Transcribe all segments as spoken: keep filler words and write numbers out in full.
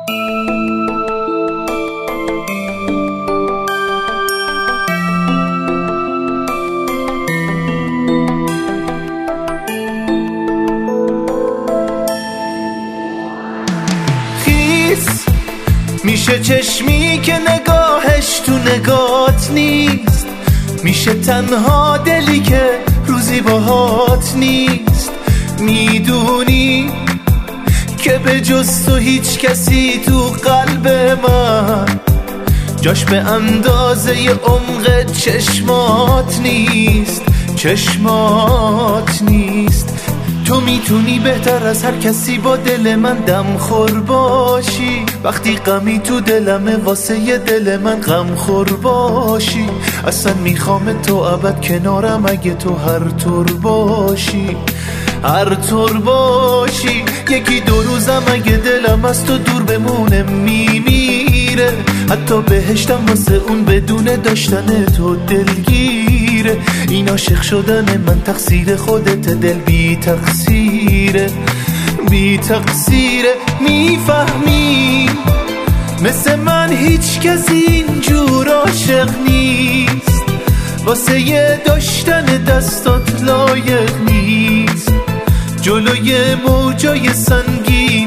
میشه چشمی که نگاهش تو نگات نیست، میشه تنها دلی که روزی باهات نیست. میدونی که به جز تو هیچ کسی تو قلب من جاش به اندازه عمق چشمات نیست، چشمات نیست. تو میتونی بهتر از هر کسی با دل من دم خور باشی، وقتی غمی تو دلمه واسه یه دل من غم خور باشی. اصلا میخوام تو ابد کنارم اگه تو هر طور باشی، هر طور باشی. یکی دو روزم اگه دلم از تو دور بمونه میمیره، حتی بهشتم واسه اون بدون داشتن تو دلگیره. این عاشق شدن من تقصیر خودت، دل بی تقصیره، بی تقصیره. میفهمی مثل من هیچ کسی اینجور عاشق نیست، واسه یه داشتن دستات لایق نیست. جلوی موجای سنگین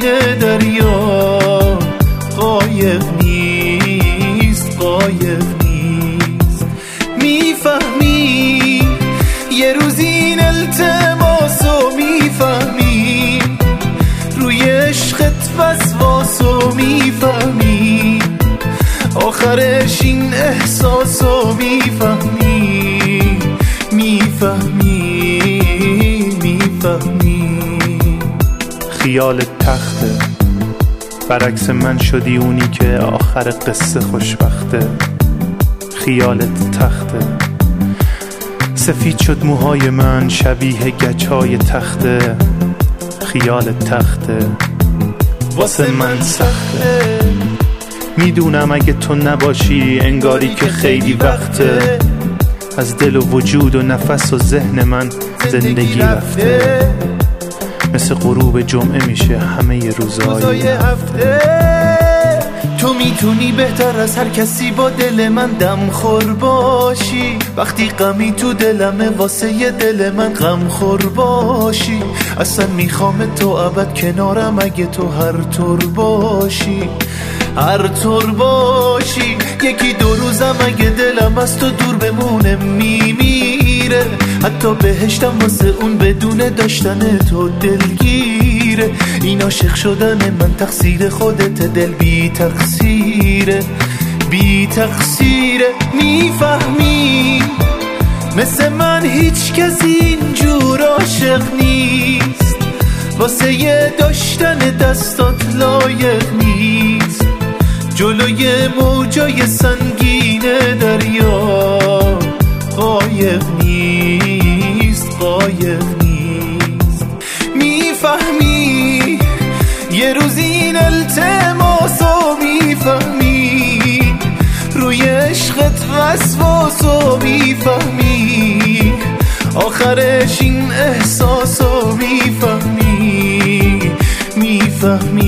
دریا قایق نیست، قایق نیست. میفهمی یه روز این التماسو میفهمی، روی عشقت وسواسو میفهمی، آخرش این احساسو میفهمی، میفهمی، میفهمی. خیالت تخته، برعکس من شدی اونی که آخر قصه خوشبخته. خیالت تخته، سفید شد موهای من شبیه گچای تخته. خیالت تخته، واسه من سخته. میدونم اگه تو نباشی انگاری که خیلی وقته، از دل و وجود و نفس و ذهن من زندگی رفته. مثل غروب جمعه میشه همه روزهای هفته. تو میتونی بهتر از هر کسی با دل من دم خور باشی، وقتی غمی تو دلمه واسه یه دل من غم خور باشی. اصلا میخوام تو ابد کنارم اگه تو هر طور باشی، هر طور باشی. یکی دو روزم اگه دلم از تو دور بمونه میمیره، حتی بهشتم واسه اون بدون داشتن تو دلگیره. این عاشق شدن من تقصیر خودت، دل بی تقصیره، بی تقصیره. میفهمی مثل من هیچ کسی اینجور عاشق نیست، واسه یه داشتن دستات لایق نیست. جلوی موجای سنگین دریا قایق نیست، قایق نیست. میفهمی یه روز این التماسو میفهمی، روی عشقت وسواسو میفهمی، آخرش این احساسو میفهمی، میفهمی.